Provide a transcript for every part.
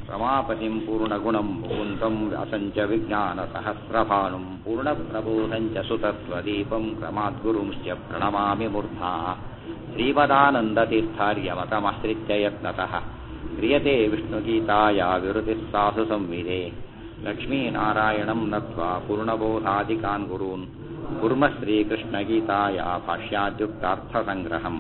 ರಮಾಪತಿಂ ಪೂರ್ಣಗುಣಂ ಮುಕುಂದಂ ವ್ಯಾಸಂಚ ವಿಜ್ಞಾನಸಹಸ್ರಭಾನುಂ ಪೂರ್ಣಪ್ರಬೋಧಂಚ ಸುತತ್ವದೀಪಂ ಕ್ರಮಾದ್ಗುರುಂಶ್ಚ ಪ್ರಣಮಾಮಿ ಮೂರ್ಧಾ ಶ್ರೀಮದಾನಂದತೀರ್ಥಾರ್ಯಮತಮಶ್ರಿತ್ಯ ಯತ್ನತಃ ಕ್ರಿಯತೆ ವಿಷ್ಣುಗೀತಾಯ ವಿರುತಿಃ ಸಾಧು ಸಂವಿದೆ ಲಕ್ಷ್ಮೀನಾರಾಯಣಂ ನತ್ವಾ ಪೂರ್ಣಬೋಧಾದಿಕಾನ್ ಗುರೂನ್ ಕುರ್ಮ ಶ್ರೀಕೃಷ್ಣಗೀತಾಯ ಭಾಷ್ಯಾದ್ಯುಕ್ತಾರ್ಥಸಂಗ್ರಹಂ.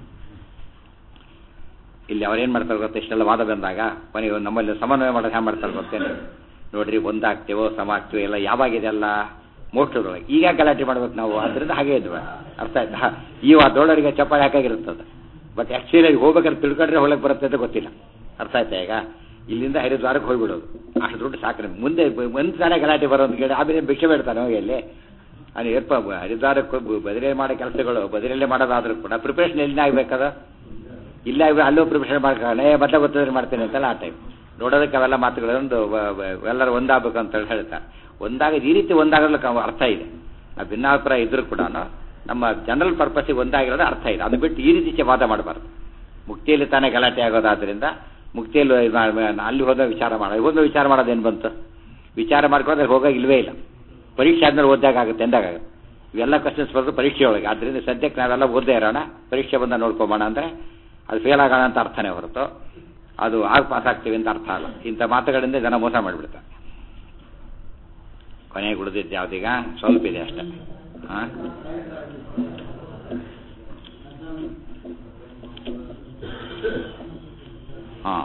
ಇಲ್ಲಿ ಅವ್ರೇನು ಮಾಡ್ತಾರೆ ಗೊತ್ತೆ, ಇಷ್ಟೆಲ್ಲ ವಾದ ಬಂದಾಗ ಕೊನೆಗೆ ನಮ್ಮಲ್ಲಿ ಸಮನ್ವಯ ಮಾಡೋದು ಹ್ಯಾಂಗೆ ಮಾಡ್ತಾರೆ ಗೊತ್ತೇನೆ ನೋಡ್ರಿ, ಒಂದಾಗ್ತೇವೋ ಸಮಾಗ್ತೇವೋ ಎಲ್ಲ ಯಾವಾಗಿದೆ ಅಲ್ಲ ಮೋಕ್ಷದೊಳಗೆ. ಈಗ ಗಲಾಟೆ ಮಾಡ್ಬೇಕು ನಾವು, ಅದರಿಂದ ಹಾಗೆ ಇದ್ವಿ. ಅರ್ಥ ಆಯ್ತಾ? ಈ ದೊಡ್ಡವರಿಗೆ ಚಪ್ಪಾಳೆ ಹಾಕಾಗಿರುತ್ತದೆ, ಬಟ್ ಆ್ಯಕ್ಚುಲಿ ಹೋಗ್ಬೇಕಾದ್ರೆ ತಿಳ್ಕೊಂಡ್ರೆ ಹೊಳಗೆ ಬರುತ್ತೆ ಅಂತ ಗೊತ್ತಿಲ್ಲ. ಅರ್ಥ ಆಯ್ತಾ? ಈಗ ಇಲ್ಲಿಂದ ಹರಿದ್ವಾರಕ್ಕೆ ಹೋಗ್ಬಿಡೋದು, ಅಷ್ಟು ದುಡ್ಡು ಸಾಕ್ರೆ ಮುಂದೆ ತಾನೇ ಗಲಾಟೆ ಬರೋದು ಕೇಳಿ ಆಮೇಲೆ ಭಿಕ್ಷೆ ಬೇಡ್ತಾನೆ ಹೋಗಿ ಅಲ್ಲಿ. ಅಲ್ಲಿ ಹರಿದ್ವಾರಕ್ಕೆ ಬದಲೇ ಮಾಡೋ ಕೆಲಸಗಳು ಬದಲೇ ಮಾಡೋದಾದ್ರೂ ಕೂಡ ಪ್ರಿಪ್ರೇಷನ್ ಎಲ್ಲಿ ಆಗಬೇಕದ ಇಲ್ಲ, ಅಲ್ಲೂ ಪ್ರಿಪ್ರೇಷನ್ ಮಾಡ್ಕೊಳ್ಳೋಣ, ಮೊದಲೇ ಗೊತ್ತಿದ್ರೆ ಮಾಡ್ತೇನೆ ಅಂತಲ್ಲ ಆ ಟೈಮ್ ನೋಡೋದಕ್ಕೆ ಅವೆಲ್ಲ ಮಾತುಗಳೊಂದು ಎಲ್ಲರೂ ಒಂದಾಗಬೇಕು ಅಂತ ಹೇಳ್ತಾರೆ. ಒಂದಾಗ ಈ ರೀತಿ ಒಂದಾಗಲಿಕ್ಕೆ ಅರ್ಥ ಇದೆ. ನಾವು ಭಿನ್ನಾಭಿಪ್ರಾಯ ಇದ್ರೂ ಕೂಡ ನಮ್ಮ ಜನರಲ್ ಪರ್ಪಸ್ಸಿಗೆ ಒಂದಾಗಿರೋದು ಅರ್ಥ ಇದೆ. ಅದು ಬಿಟ್ಟು ಈ ರೀತಿ ವಾದ ಮಾಡಬಾರ್ದು. ಮುಕ್ತಿಯಲ್ಲಿ ತಾನೇ ಗಲಾಟೆ ಆಗೋದಾದ್ರಿಂದ ಮುಕ್ತಿಯಲ್ಲಿ ಅಲ್ಲಿ ಹೋದ ವಿಚಾರ ವಿಚಾರ ಮಾಡೋದೇನು ಬಂತು? ವಿಚಾರ ಮಾಡ್ಕೊಂಡ್ರೆ ಹೋಗೋಕೆ ಇಲ್ವೇ ಇಲ್ಲ. ಪರೀಕ್ಷೆ ಆದ್ಮೇಲೆ ಓದಾಗುತ್ತೆ ಎಂದಾಗುತ್ತೆ. ಇವೆಲ್ಲ ಕ್ವಶನ್ಸ್ ಬರೋದು ಪರೀಕ್ಷೆಯೊಳಗೆ. ಆದ್ದರಿಂದ ಸದ್ಯಕ್ಕೆ ನಾವೆಲ್ಲ ಓದ್ದೇ ಇರೋಣ, ಪರೀಕ್ಷೆ ಬಂದ ನೋಡ್ಕೊಂಬೋಣ ಅಂದರೆ ಅದು ಫೇಲ್ ಆಗೋಣ ಅಂತ ಅರ್ಥನೇ ಹೊರತು ಅದು ಆಗ ಪಾಸ್ ಆಗ್ತೀವಿ ಅಂತ ಅರ್ಥ ಅಲ್ಲ. ಇಂಥ ಮಾತುಗಳಿಂದ ಜನ ಮೋಸ ಮಾಡಿಬಿಡ್ತಾರೆ. ಕೊನೆಗೆ ಉಳಿದಿದ್ದು ಯಾವುದೀಗ ಸ್ವಲ್ಪ ಇದೆ ಅಷ್ಟೇ. ಹಾಂ, ಹಾಂ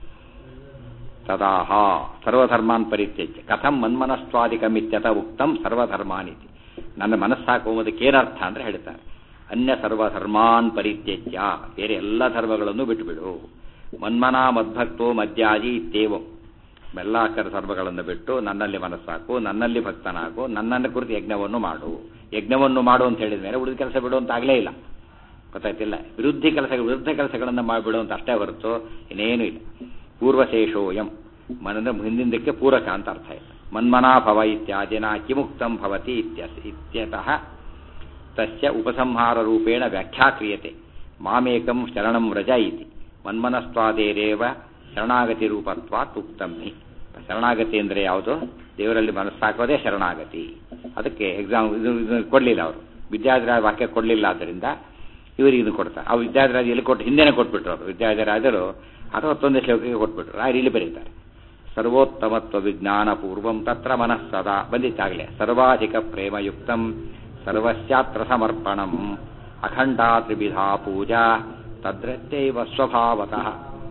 ತದಾಹ ಸರ್ವಧರ್ಮಾನ್ ಪರಿತ್ಯಜ್ಯ ಕಥಂ ಮನ್ಮನಸ್ತ್ವಾದಿಕಮಿತ್ಯತ ಉಕ್ತಂ ಸರ್ವಧರ್ಮಾನಿತಿ. ನನ್ನ ಮನಸ್ಸಾಕೋದಕ್ಕೆ ಏನರ್ಥ ಅಂದರೆ ಹೇಳ್ತಾರೆ, ಅನ್ಯ ಸರ್ವಧರ್ಮಾನ್ ಪರಿತ್ಯಜ್ಯ, ಬೇರೆ ಎಲ್ಲ ಧರ್ಮಗಳನ್ನು ಬಿಟ್ಟುಬಿಡು. ಮನ್ಮನ ಮದ್ಭಕ್ತೋ ಮದ್ಯಾಜಿ ಇತ್ಯೇವಂ, ಎಲ್ಲ ಧರ್ಮಗಳನ್ನು ಬಿಟ್ಟು ನನ್ನಲ್ಲಿ ಮನಸ್ಸಾಕು, ನನ್ನಲ್ಲಿ ಭಕ್ತನಾಗು, ನನ್ನನ್ನು ಕುರಿತು ಯಜ್ಞವನ್ನು ಮಾಡು. ಯಜ್ಞವನ್ನು ಮಾಡು ಅಂತ ಹೇಳಿದ ಮೇಲೆ ಉಳಿದ ಕೆಲಸ ಬಿಡು ಅಂತ ಆಗಲೇ ಇಲ್ಲ. ಗೊತ್ತಾಯ್ತಿಲ್ಲ? ವಿರುದ್ಧ ಕೆಲಸಗಳನ್ನು ಮಾಡಿಬಿಡು ಅಂತ ಅಷ್ಟೇ ಹೊರತು ಇನ್ನೇನು ಇಲ್ಲ. ಪೂರ್ವಶೇಷೋಯಂ, ಮನದ ಹಿಂದಿಂದಕ್ಕೆ ಪೂರಕ ಅಂತ ಅರ್ಥ ಇದೆ. ಮನ್ಮನಾ ಭವ ಇತ್ಯಾದಿನ ಕಿಮುಕ್ತಂ ಭವತಿ ಇತ್ಯತಃ ತಸ್ಯ ಉಪಸಂಹಾರ ರೂಪೇಣ ವ್ಯಾಖ್ಯಾಕ್ರಿಯತೆ ಮಾಮೇಕಂ ಶರಣಂ ವ್ರಜ ಇತಿ. ಮನ್ಮನಸ್ತ್ವಾದೇರೇವ ಶರಣಾಗತಿ ರೂಪತ್ವಾತ್ ಉಕ್ತಂ ಹಿ. ಶರಣಾಗತಿ ಅಂದರೆ ಯಾವುದು? ದೇವರಲ್ಲಿ ಮನಸ್ಸಾಕೋದೇ ಶರಣಾಗತಿ. ಅದಕ್ಕೆ ಎಕ್ಸಾಮ್ ಇದು ಕೊಡಲಿಲ್ಲ ಅವರು, ವಿದ್ಯಾಧರಾಜ ವಾಕ್ಯ ಕೊಡಲಿಲ್ಲ. ಆದ್ದರಿಂದ ಇವರಿಗೆ ಇದು ಕೊಡ್ತಾರೆ. ಅವ್ರು ವಿದ್ಯಾಧರಾಜ ಎಲ್ಲಿ ಕೊಟ್ಟು ಹಿಂದೆನೇ ಕೊಟ್ಬಿಟ್ರು. ಅವರು ವಿದ್ಯಾಧರಾಜರು 61ನೇ ಶ್ಲೋಕಕ್ಕೆ ಕೊಟ್ಬಿಟ್ರು. ಇಲ್ಲಿ ಬರೀತಾರೆ ಸರ್ವೋತ್ತಮತ್ವ ವಿಜ್ಞಾನ ಪೂರ್ವಂ ತತ್ರ ಮನಸ್ಸದಾ ಬಂದಿತ್ತಾಗಲೇ. ಸರ್ವಾಧಿಕ ಪ್ರೇಮಯುಕ್ತಂ ಸರ್ವಸ್ಯಾತ್ರ ಸಮರ್ಪಣಂ ಅಖಂಡಾ ತ್ರಿವಿಧಾ ಪೂಜಾ ತದ್ರತ್ಯೈವ ಸ್ವಭಾವತಃ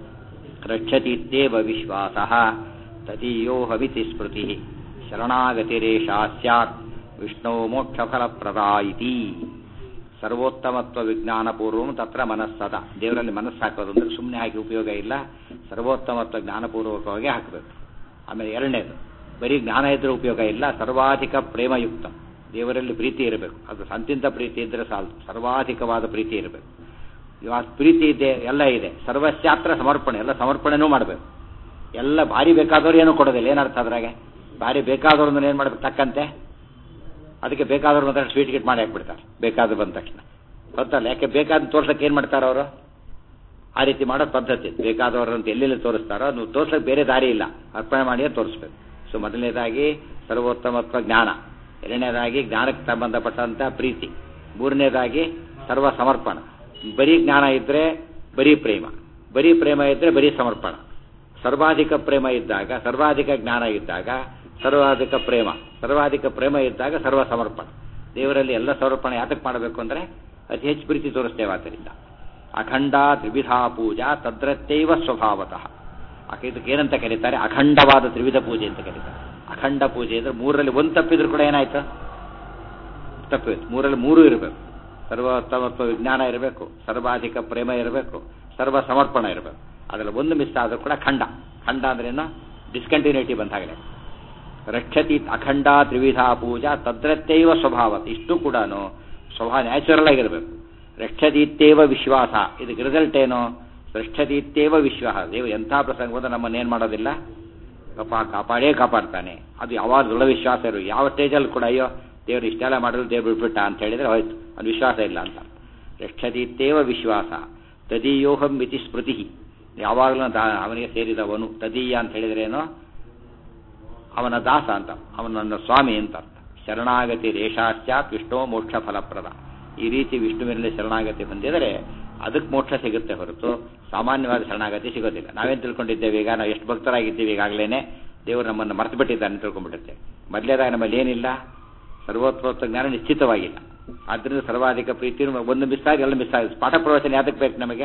ರಕ್ಷತೀತ್ಯೇವ ವಿಶ್ವಾಸಃ ತದೀಯೋ ಹವಿತಿ ಸ್ಮೃತಿ ಶರಣಾಗತಿರೇಷಾ ಸ್ಯಾತ್ ವಿಷ್ಣೋ ಮೋಕ್ಷಫಲಪ್ರದಾ ಇತಿ. ಸರ್ವೋತ್ತಮತ್ವ ವಿಜ್ಞಾನ ಪೂರ್ವಂ ತತ್ರ ಮನಸ್ಸದ. ದೇವರಲ್ಲಿ ಮನಸ್ಸಾಕೋದು ಅಂದರೆ ಸುಮ್ಮನೆ ಹಾಕಿ ಉಪಯೋಗ ಇಲ್ಲ, ಸರ್ವೋತ್ತಮತ್ವ ಜ್ಞಾನಪೂರ್ವಕವಾಗಿ ಹಾಕಬೇಕು. ಆಮೇಲೆ ಎರಡನೇದು, ಬರೀ ಜ್ಞಾನ ಇದ್ದರೆ ಉಪಯೋಗ ಇಲ್ಲ, ಸರ್ವಾಧಿಕ ಪ್ರೇಮಯುಕ್ತ, ದೇವರಲ್ಲಿ ಪ್ರೀತಿ ಇರಬೇಕು. ಅದು ಸಂತಿಂತ ಪ್ರೀತಿ ಇದ್ದರೆ ಸಾಲದು, ಸರ್ವಾಧಿಕವಾದ ಪ್ರೀತಿ ಇರಬೇಕು. ಇವಾಗ ಪ್ರೀತಿ ಇದೆ, ಎಲ್ಲ ಇದೆ. ಸರ್ವಸ್ಯಾತ್ರ ಸಮರ್ಪಣೆ, ಎಲ್ಲ ಸಮರ್ಪಣೆನೂ ಮಾಡಬೇಕು. ಎಲ್ಲ ಭಾರಿ ಬೇಕಾದವ್ರು ಏನೂ ಕೊಡೋದಿಲ್ಲ. ಏನರ್ಥ ಅದ್ರಾಗೆ? ಭಾರಿ ಬೇಕಾದವ್ರನ್ನ ಏನು ಮಾಡಬೇಕು ತಕ್ಕಂತೆ, ಅದಕ್ಕೆ ಬೇಕಾದವ್ರು ಮಾತ್ರ ಸ್ವೀಟ್ ಗಿಟ್ ಮಾಡಿ ಹಾಕ್ಬಿಡ್ತಾರೆ ಬೇಕಾದ್ರು ಬಂದ ತಕ್ಷಣ. ಗೊತ್ತಲ್ಲ? ಯಾಕೆ ಬೇಕಾದ ತೋರ್ಸಕ್ಕೆ ಏನು ಮಾಡ್ತಾರೆ ಅವರು? ಆ ರೀತಿ ಮಾಡೋ ಪದ್ಧತಿ. ಬೇಕಾದವ್ರಂತ ಎಲ್ಲೆಲ್ಲಿ ತೋರಿಸ್ತಾರೋ ನೀವು ತೋರ್ಸಕ್ಕೆ ಬೇರೆ ದಾರಿ ಇಲ್ಲ, ಅರ್ಪಣೆ ಮಾಡಿಯೇ ತೋರಿಸ್ಬೇಕು. ಸೊ ಮೊದಲನೇದಾಗಿ ಸರ್ವೋತ್ತಮತ್ವ ಜ್ಞಾನ, ಎರಡನೇದಾಗಿ ಜ್ಞಾನಕ್ಕೆ ಸಂಬಂಧಪಟ್ಟಂಥ ಪ್ರೀತಿ, ಮೂರನೇದಾಗಿ ಸರ್ವ ಸಮರ್ಪಣ. ಬರೀ ಜ್ಞಾನ ಇದ್ದರೆ ಬರೀ ಪ್ರೇಮ, ಬರೀ ಪ್ರೇಮ ಇದ್ದರೆ ಬರೀ ಸಮರ್ಪಣ. ಸರ್ವಾಧಿಕ ಪ್ರೇಮ ಇದ್ದಾಗ, ಸರ್ವಾಧಿಕ ಜ್ಞಾನ ಇದ್ದಾಗ ಸರ್ವಾಧಿಕ ಪ್ರೇಮ, ಸರ್ವಾಧಿಕ ಪ್ರೇಮ ಇದ್ದಾಗ ಸರ್ವ ಸಮರ್ಪಣ. ದೇವರಲ್ಲಿ ಎಲ್ಲ ಸಮರ್ಪಣೆ ಯಾತಕ್ಕೆ ಮಾಡಬೇಕು ಅಂದರೆ ಅತಿ ಹೆಚ್ಚು ಪ್ರೀತಿ ತೋರಿಸ್ತೇವೆ. ಆದ್ದರಿಂದ ಅಖಂಡ ತ್ರಿವಿಧಾ ಪೂಜಾ ತದ್ರತ್ಯೈವ ಸ್ವಭಾವತಃ. ಇದಕ್ಕೆ ಏನಂತ ಕರೀತಾರೆ? ಅಖಂಡವಾದ ತ್ರಿವಿಧ ಪೂಜೆ ಅಂತ ಕರೀತಾರೆ. ಅಖಂಡ ಪೂಜೆ ಅಂದರೆ ಮೂರರಲ್ಲಿ ಒಂದು ತಪ್ಪಿದ್ರು ಕೂಡ ಏನಾಯ್ತು? ತಪ್ಪಿತ್ತು. ಮೂರಲ್ಲಿ ಮೂರು ಇರಬೇಕು. ಸರ್ವೋತ್ತಮತ್ವ ವಿಜ್ಞಾನ ಇರಬೇಕು, ಸರ್ವಾಧಿಕ ಪ್ರೇಮ ಇರಬೇಕು, ಸರ್ವ ಸಮರ್ಪಣ ಇರಬೇಕು. ಅದರಲ್ಲಿ ಒಂದು ಮಿಸ್ ಆದರೂ ಕೂಡ ಖಂಡ. ಖಂಡ ಅಂದ್ರೇನು? ಡಿಸ್ಕಂಟಿನ್ಯೂಟಿ ಬಂದ ಹಾಗೆ. ರಕ್ಷತಿ ಅಖಂಡ ತ್ರಿವಿಧಾ ಪೂಜಾ ತದ್ರತ್ಯೈವ ಸ್ವಭಾವತ್. ಇಷ್ಟು ಕೂಡ ಸ್ವಭಾವ ನ್ಯಾಚುರಲ್ ಆಗಿರಬೇಕು. ರಕ್ಷತೀತ್ಯೇವ ವಿಶ್ವಾಸ. ಇದಕ್ಕೆ ರಿಸಲ್ಟ್ ಏನು? ರಕ್ಷತೀತ್ಯೇವ ವಿಶ್ವಾಸ. ದೇವ ಎಂಥ ಪ್ರಸಂಗ ಬಂದ ನಮ್ಮನ್ನೇನು ಮಾಡೋದಿಲ್ಲ, ಕಾಪಾಡೇ ಕಾಪಾಡ್ತಾನೆ. ಅದು ಯಾವಾಗ ದೃಢ ವಿಶ್ವಾಸ ಇರು. ಯಾವ ಸ್ಟೇಜಲ್ಲಿ ಕೂಡ ಅಯ್ಯೋ ದೇವರು ಇಷ್ಟೆಲ್ಲ ಮಾಡಿದ್ರು ದೇವ್ರು ಬಿಟ್ಬಿಟ್ಟ ಅಂತ ಹೇಳಿದರೆ ಹೋಯ್ತು, ಅದು ವಿಶ್ವಾಸ ಇಲ್ಲ ಅಂತ. ರಕ್ಷತೀತ್ಯೇವ ವಿಶ್ವಾಸ ತದೀಯೋಹಂ ಇತಿ ಸ್ಮೃತಿ. ಯಾವಾಗಲೂ ಅವನಿಗೆ ಸೇರಿದವನು. ತದೀಯ ಅಂತ ಹೇಳಿದ್ರೇನು, ಅವನ ದಾಸ ಅಂತ, ಅವನನ್ನ ಸ್ವಾಮಿ ಅಂತ ಅರ್ಥ. ಶರಣಾಗತಿ ರೇಷಾಶ್ಚಾತ್ ವಿಷ್ಣು ಮೋಕ್ಷ ಫಲಪ್ರದ. ಈ ರೀತಿ ವಿಷ್ಣುವಿನಲ್ಲಿ ಶರಣಾಗತಿ ಹೊಂದಿದರೆ ಅದಕ್ಕೆ ಮೋಕ್ಷ ಸಿಗುತ್ತೆ ಹೊರತು ಸಾಮಾನ್ಯವಾದ ಶರಣಾಗತಿ ಸಿಗೋದಿಲ್ಲ. ನಾವೇನು ತಿಳ್ಕೊಂಡಿದ್ದೇವೆ, ಈಗ ನಾವು ಎಷ್ಟು ಭಕ್ತರಾಗಿದ್ದೀವಿ, ಈಗಾಗಲೇ ದೇವರು ನಮ್ಮನ್ನು ಮರೆತು ಬಿಟ್ಟಿದ್ದಾನೆ ತಿಳ್ಕೊಂಡ್ಬಿಟ್ಟಿರ್ತೇವೆ. ಮೊದಲೇದಾಗ ನಮ್ಮಲ್ಲಿ ಏನಿಲ್ಲ, ಸರ್ವೋತ್ವತ್ವ ಜ್ಞಾನ ನಿಶ್ಚಿತವಾಗಿಲ್ಲ. ಆದ್ದರಿಂದ ಸರ್ವಾಧಿಕ ಪ್ರೀತಿ ಒಂದು ಮಿಸ್ ಆಗಿ ಎಲ್ಲ ಮಿಸ್ ಆಗಿದೆ. ಪಾಠ ಪ್ರವಚನ ಯಾತಕ್ಕೆ ಬೇಕು ನಮಗೆ?